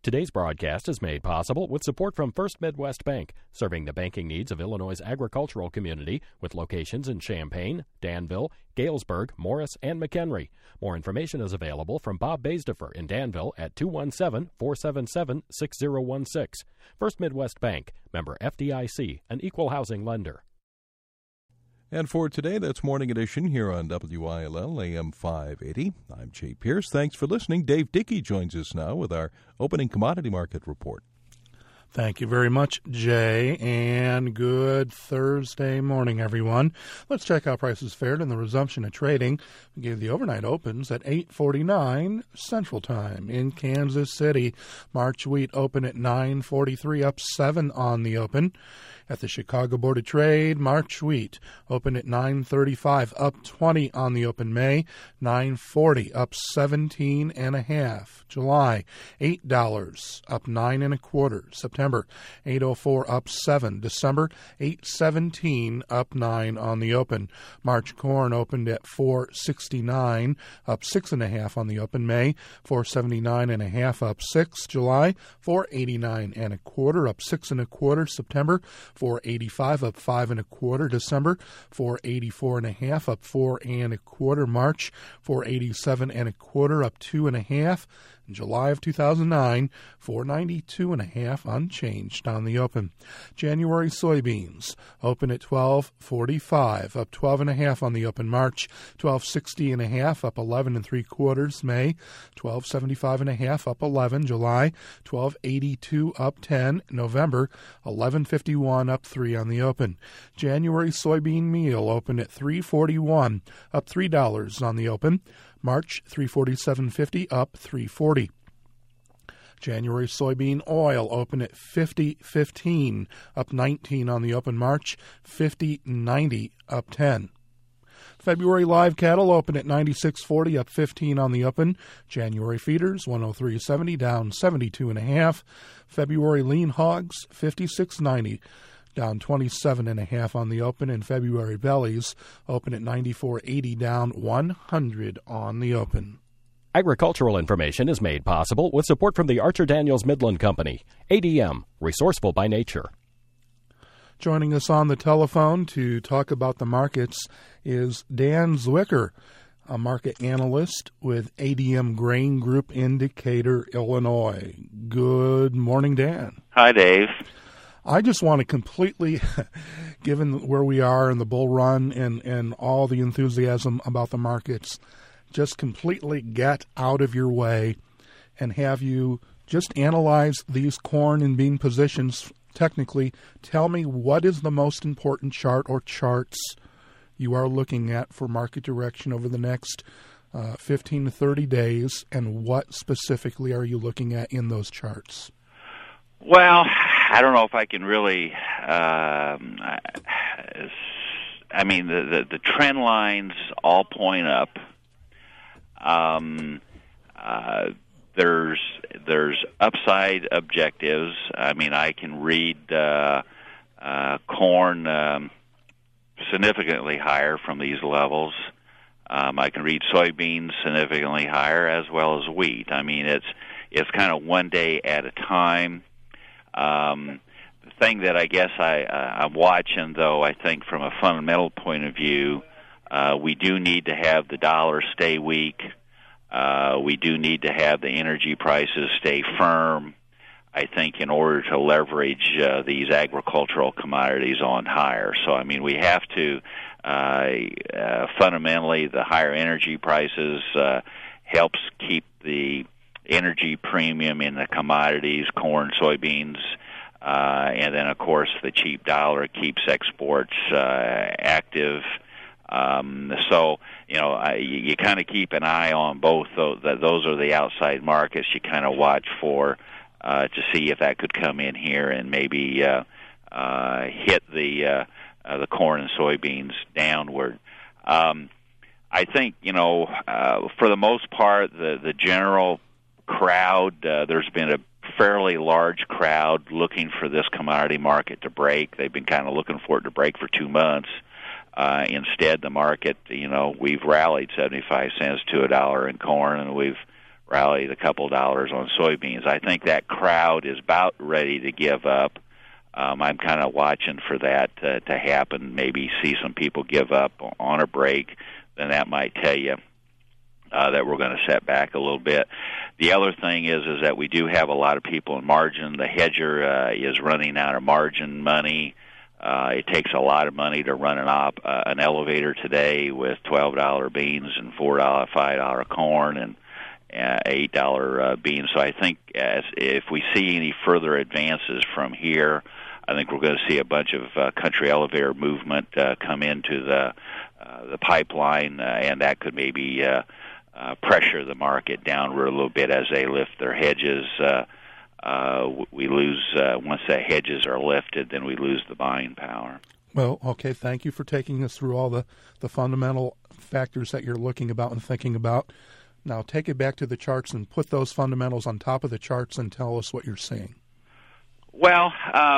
Today's broadcast is made possible with support from First Midwest Bank, serving the banking needs of Illinois' agricultural community with locations in Champaign, Danville, Galesburg, Morris, and McHenry. More information is available from Bob Baisdefer in Danville at 217-477-6016. First Midwest Bank, member FDIC, an equal housing lender. And for today, that's Morning Edition here on WILL AM 580. I'm Jay Pierce. Thanks for listening. Dave Dickey joins us now with our opening commodity market report. Thank you very much, Jay, and good Thursday morning, everyone. Let's check how prices fared in the resumption of trading. We gave the overnight opens at 8:49 Central Time in Kansas City. March wheat opened at 9.43, up 7 on the open. At the Chicago Board of Trade, March wheat opened at 9.35, up 20 on the open. May, 9.40, up 17.5. July, $8, up 9.25. September, 8.04, up 7. December, 8.17, up 9 on the open. March corn opened at 4.69, up 6.5 on the open. May, 4.79.5, up 6. July, 4.89.25, up 6.25. September, 4.85, up 5.25. December, 4.84.5, up 4.25. March, 4.87.25, up 2.5. In July of 2009, 492.5, unchanged on the open. January soybeans open at 12.45, up 12.5 on the open. March, 12.60.5, up 11.75. May, 12.75.5, up 11. July, 12.82, up 10. November, 11.51, up 3 on the open. January soybean meal open at 3.41, up $3 on the open. March, 347.50, up 340. January soybean oil open at 50.15, up 19 on the open. March, 50.90, up 10. February live cattle open at 96.40, up 15 on the open. January feeders, 103.70, down 72.5. February lean hogs, 56.90. down 27.5 on the open, and February bellies open at 94.80, down 100 on the open. Agricultural information is made possible with support from the Archer Daniels Midland Company. ADM, resourceful by nature. Joining us on the telephone to talk about the markets is Dan Zwicker, a market analyst with ADM Grain Group Indicator, Illinois. Good morning, Dan. Hi, Dave. I just want to completely, given where we are in the bull run and all the enthusiasm about the markets, just completely get out of your way and have you just analyze these corn and bean positions technically. Tell me what is the most important chart or charts you are looking at for market direction over the next 15 to 30 days, and what specifically are you looking at in those charts? Well, I don't know if I can really, the trend lines all point up. There's upside objectives. I mean, I can read corn significantly higher from these levels. I can read soybeans significantly higher, as well as wheat. I mean, it's kind of one day at a time. The thing that I guess I'm watching, though, I think from a fundamental point of view, we do need to have the dollar stay weak. We do need to have the energy prices stay firm, I think, in order to leverage these agricultural commodities on higher. So, I mean, we have to, fundamentally, the higher energy prices helps keep the energy premium in the commodities, corn, soybeans, and then, of course, the cheap dollar keeps exports active. So, you kind of keep an eye on both. Those are the outside markets you kind of watch for to see if that could come in here and maybe hit the corn and soybeans downward. I think, for the most part, the general crowd, there's been a fairly large crowd looking for this commodity market to break. They've been kind of looking for it to break for 2 months. Instead, the market, we've rallied 75 cents to $1 in corn, and we've rallied a couple dollars on soybeans. I think that crowd is about ready to give up. I'm kind of watching for that to happen, maybe see some people give up on a break. Then that might tell you that we're going to set back a little bit. The other thing is that we do have a lot of people in margin. The hedger is running out of margin money. It takes a lot of money to run an elevator today with $12 beans and $5 corn and $8 beans. So I think if we see any further advances from here, I think we're going to see a bunch of country elevator movement come into the pipeline, and that could maybe pressure the market downward a little bit as they lift their hedges. We lose once the hedges are lifted, then we lose the buying power. Well, okay, thank you for taking us through all the fundamental factors that you're looking about and thinking about. Now take it back to the charts and put those fundamentals on top of the charts and tell us what you're seeing. Well,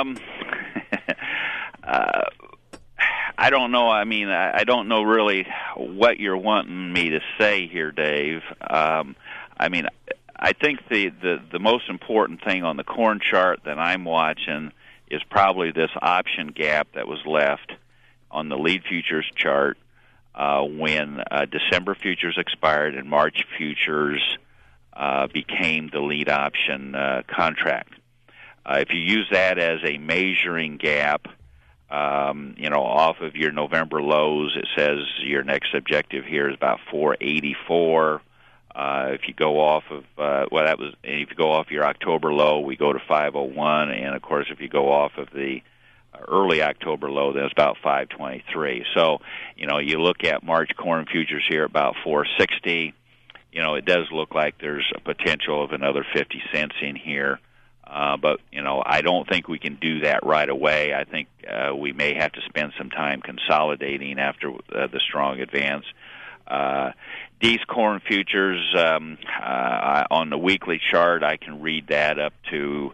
I don't know. I mean, I don't know really what you're wanting me to say here, Dave. I mean, I think the most important thing on the corn chart that I'm watching is probably this option gap that was left on the lead futures chart when December futures expired and March futures became the lead option contract. If you use that as a measuring gap, off of your November lows, it says your next objective here is about 484. If you go off of if you go off your October low, we go to 501, and of course, if you go off of the early October low, then it's about 523. So, you look at March corn futures here about 460. It does look like there's a potential of another 50 cents in here. But I don't think we can do that right away. I think we may have to spend some time consolidating after the strong advance. These corn futures on the weekly chart, I can read that up to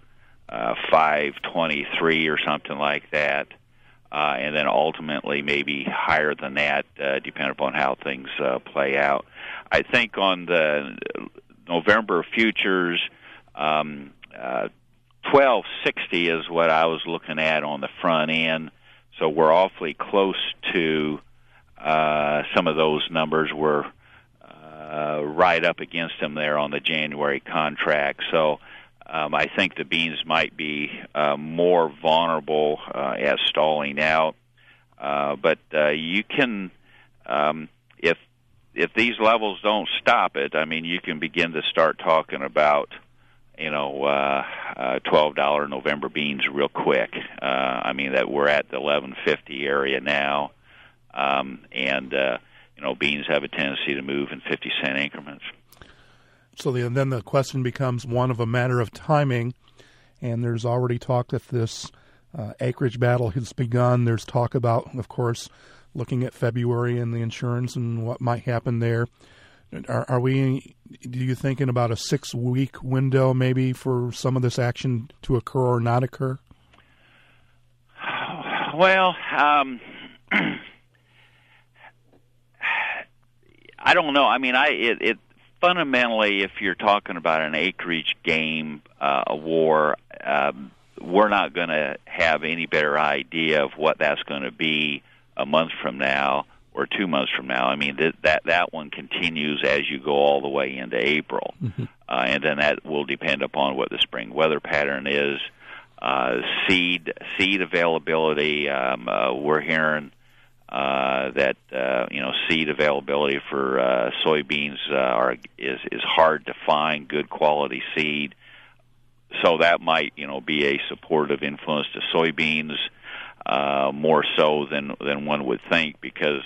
523 or something like that, and then ultimately maybe higher than that, depending upon how things play out. I think on the November futures, 1260 is what I was looking at on the front end, so we're awfully close to some of those numbers. We're right up against them there on the January contract. So I think the beans might be more vulnerable at stalling out. But you can, if these levels don't stop it, I mean, you can begin to start talking about $12 November beans real quick. I mean, that we're at the 1150 area now, and beans have a tendency to move in 50-cent increments. So then the question becomes one of a matter of timing, and there's already talk that this acreage battle has begun. There's talk about, of course, looking at February and the insurance and what might happen there. Are we, do you thinking about a 6-week window maybe for some of this action to occur or not occur? Well, I don't know. I mean, it fundamentally, if you're talking about an acreage game, a war, we're not going to have any better idea of what that's going to be a month from now or 2 months from now. I mean, that one continues as you go all the way into April. Mm-hmm. And then that will depend upon what the spring weather pattern is. Seed availability, we're hearing that seed availability for soybeans is hard to find good quality seed. So that might be a supportive influence to soybeans more so than one would think, because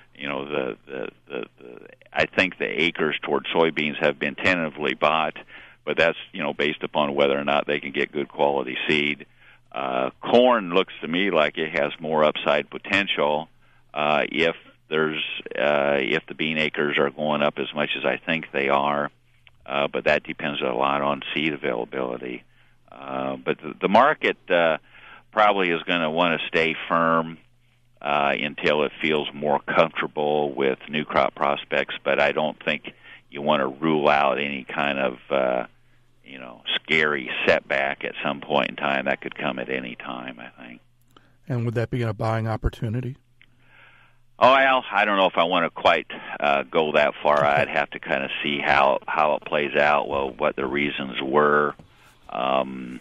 I think the acres toward soybeans have been tentatively bought, but that's based upon whether or not they can get good quality seed. Corn looks to me like it has more upside potential if the bean acres are going up as much as I think they are, but that depends a lot on seed availability. But the market probably is going to want to stay firm until it feels more comfortable with new crop prospects, but I don't think you want to rule out any kind of scary setback at some point in time. That could come at any time, I think. And would that be a buying opportunity? Oh, well, I don't know if I want to quite go that far. I'd have to kind of see how it plays out. Well, what the reasons were, and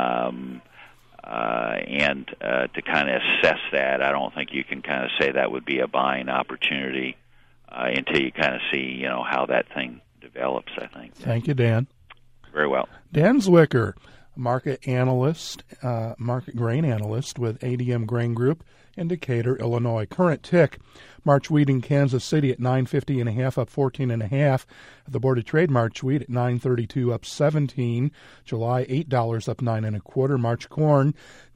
to kind of assess that. I don't think you can kind of say that would be a buying opportunity until you kind of see how that thing develops, I think. Thank you, Dan. Very well. Dan Zwicker, market analyst, market grain analyst with ADM Grain Group in Decatur, Illinois. Current tick, March wheat in Kansas City at 950.5, up 14.5. At the Board of Trade, March wheat at 932, up 17. July, $8, up 9.25. March corn,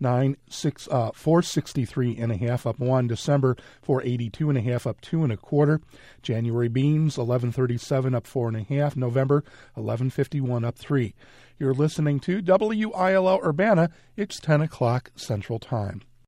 463.5, up 1. December, 482.5, up 2.25. January beans, 1137, up 4.5. November, 1151, up 3. You're listening to WILL Urbana. It's 10 o'clock Central Time.